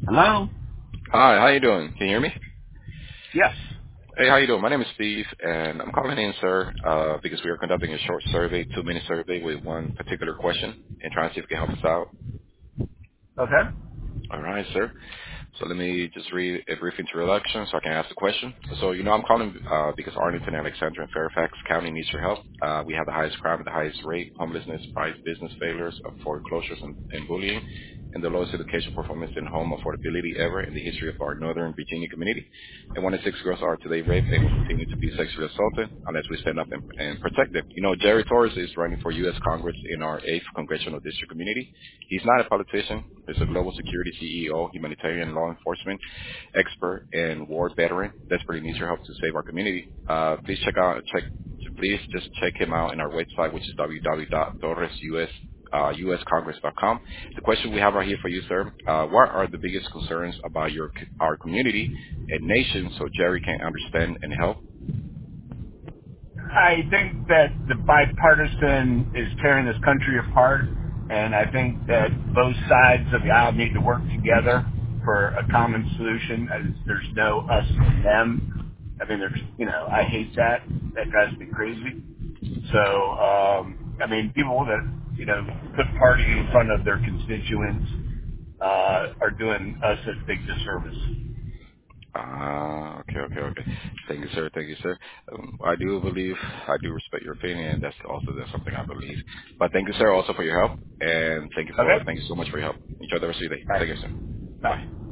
Hello? Hi, how you doing? Can you hear me? Yes. Hey, how you doing? My name is Steve, and I'm calling in, sir, because we are conducting a short survey, 2-minute survey with one particular question, and trying to see if you can help us out. Okay. All right, sir. So let me just read a brief introduction so I can ask the question. So, I'm calling because Arlington, Alexandria, and Fairfax County needs your help. We have the highest crime, the highest rate, homelessness, price, business failures, foreclosures, and bullying, and the lowest education performance and home affordability ever in the history of our Northern Virginia community. And 1 in 6 girls are today raped and will continue to be sexually assaulted unless we stand up and protect them. Jerry Torres is running for U.S. Congress in our 8th Congressional District community. He's not a politician. He's a global security CEO, humanitarian law enforcement expert, and war veteran. Desperately needs your help to save our community. Please just check him out in our website, which is www.torresuscongress.com. The question we have right here for you, sir, what are the biggest concerns about our community and nation so Jerry can understand and help? I think that the bipartisan is tearing this country apart, and I think that both sides of the aisle need to work together for a common solution. There's no us and them. I mean, I hate that. That drives me crazy. So, people that, put party in front of their constituents, are doing us a big disservice. Okay. Thank you, sir. Thank you, sir. I do respect your opinion, and that's something I believe. But thank you, sir, also for your help, and Okay? thank you so much for your help. Enjoy the rest of your day. Bye. Take care, sir. Bye. Bye.